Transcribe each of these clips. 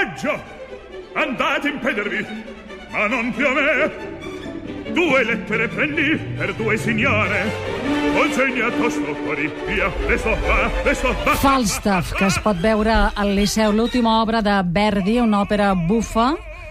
Coraggio! Andate a impedervi, ma non più a me. 2 lettere prendi per 2 signore. Consegna tosto fuori, via, adesso va. Falstaff, que es pot veure al Liceu, l'última obra de Verdi, una òpera bufa,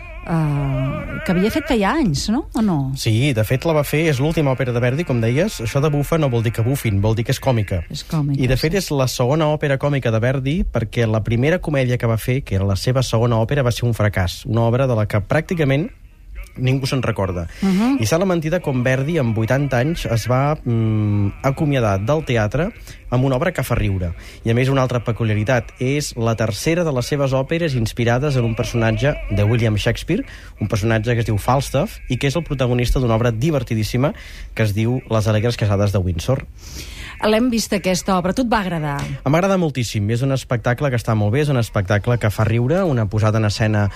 que havia fet feia anys, no? O no? Sí, de fet la va fer, és l'última òpera de Verdi, com deies. Això de bufa no vol dir que bufin, vol dir que és còmica. És còmica, I de fet és la segona òpera còmica de Verdi, perquè la primera comèdia que va fer, que era la seva segona òpera, va ser un fracàs. Una obra de la que pràcticament ningú se'n recorda. I s'ha la mentida com Verdi, amb 80 anys, es va acomiadar del teatre amb una obra que fa riure. I a més, una altra peculiaritat, és la tercera de les seves òperes inspirades en un personatge de William Shakespeare, un personatge que es diu Falstaff, i que és el protagonista d'una obra divertidíssima que es diu Les alegres casades de Windsor. L'hem vist, aquesta obra. Tu et va agradar? M'agrada moltíssim. És un espectacle que està molt bé, és un espectacle que fa riure, una posada en escena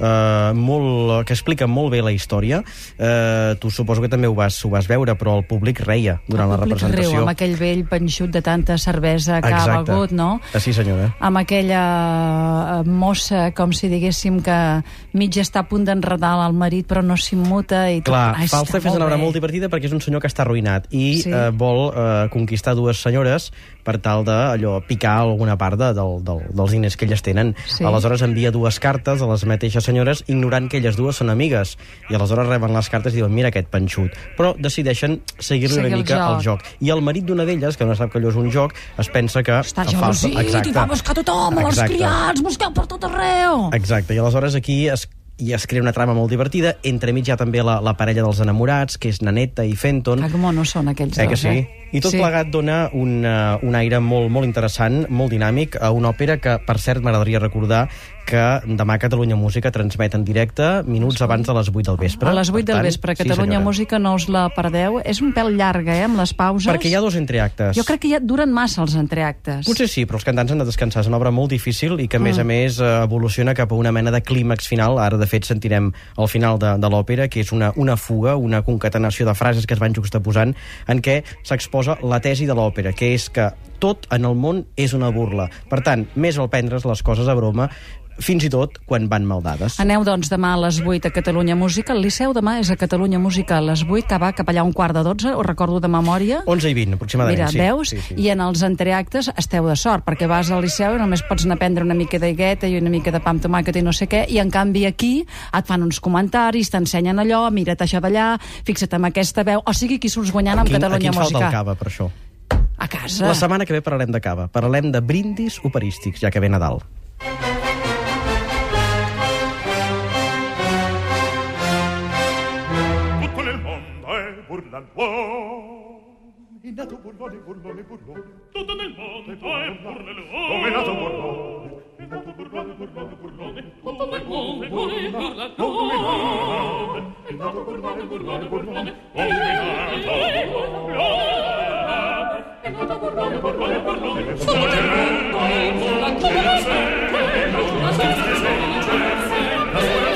que explica molt bé la història. Tu suposo que també ho vas veure, però el públic reia durant la representació. El públic riu, amb aquell vell panxut de tanta cervesa que ha begut, no? Sí, senyora. Amb aquella mossa, com si diguéssim que mig està a punt d'enredar el marit, però no s'immuta. Clar, Falstaff és una obra molt divertida perquè és un senyor que està arruïnat i vol conquistar 2 senyores per tal de picar alguna part dels diners que elles tenen. Aleshores envia 2 cartes a les mateixes senyores, ignorant que elles 2 són amigues, i aleshores reben les cartes i diuen, mira aquest panxut, però decideixen seguir-li una mica el joc. I el marit d'una d'elles, que no sap que allò és un joc, es pensa que està gelosit i va buscar tothom, els criats, busqueu per tot arreu. Exacte, i aleshores aquí es crea una trama molt divertida. Entremig hi ha també la parella dels enamorats, que és Nanetta i Fenton. Que monos són aquells dos, que sí? I tot plegat dona un aire molt, molt interessant, molt dinàmic, a una òpera que, per cert, m'agradaria recordar que demà Catalunya Música transmet en directe minuts abans de les 8 del vespre. A les 8 del vespre, Catalunya Música, no us la perdeu. És un pèl llarga, amb les pauses. Perquè hi ha 2 entreactes. Jo crec que ja duren massa els entreactes. Potser sí, però els cantants han de descansar. És una obra molt difícil i que, a més, evoluciona cap a una mena de clímax final. Ara, de fet, sentirem al final de l'òpera, que és una fuga, una concatenació de frases que es van juxtaposant, en què s'exposa la tesi de l'òpera, que és que tot en el món és una burla. Per tant, més val prendre's les coses a broma, fins i tot quan van mal dades. Aneu, doncs, demà a les 8 a Catalunya Música. El Liceu demà és a Catalunya Música a les 8, que va cap allà a 11:45, ho recordo de memòria. 11:20, aproximadament. Mira, veus? Sí. I en els entreactes esteu de sort, perquè vas al Liceu i només pots anar a prendre una mica de gueta i una mica de pa amb tomàquet i no sé què, i en canvi aquí et fan uns comentaris, t'ensenyen allò, mira't això d'allà, fixa't amb aquesta veu, o sigui, qui surts guanyant amb Catalunya Música. Aquí ens falta el cava, per això. A casa. La setmana que ve parlarem de cava, parlarem de brindis operístics, ja que ve Nadal. È nato burlone, burlone, burlone. Tutto nel mondo è burlone. Come è nato burlone. È nato burlone, burlone, burlone. Tutto nel mondo è burlone. È nato burlone, burlone, burlone. Come è nato burlone. È nato burlone, burlone, burlone. Tutto nel mondo è burlone.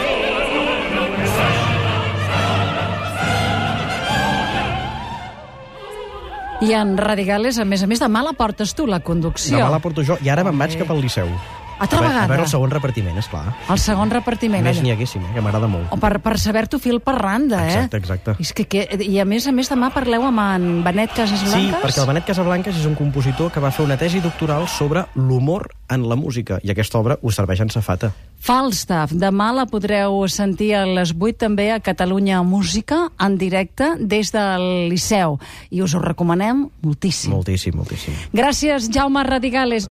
I en Radigales, a més, demà la portes tu, la conducció. Demà la porto jo, i ara me'n vaig cap al Liceu. Altra vegada? A veure el segon repartiment, esclar. El segon repartiment. Més n'hi haguéssim, que m'agrada molt. O per saber-t'ho fil per randa, Exacte. I a més demà parleu amb en Benet Casablancas? Sí, perquè el Benet Casablancas és un compositor que va fer una tesi doctoral sobre l'humor en la música, i aquesta obra us serveix en safata. Falstaff, demà la podreu sentir a les 8 també a Catalunya Música, en directe des del Liceu. I us ho recomanem moltíssim. Moltíssim, moltíssim. Gràcies, Jaume Radigales.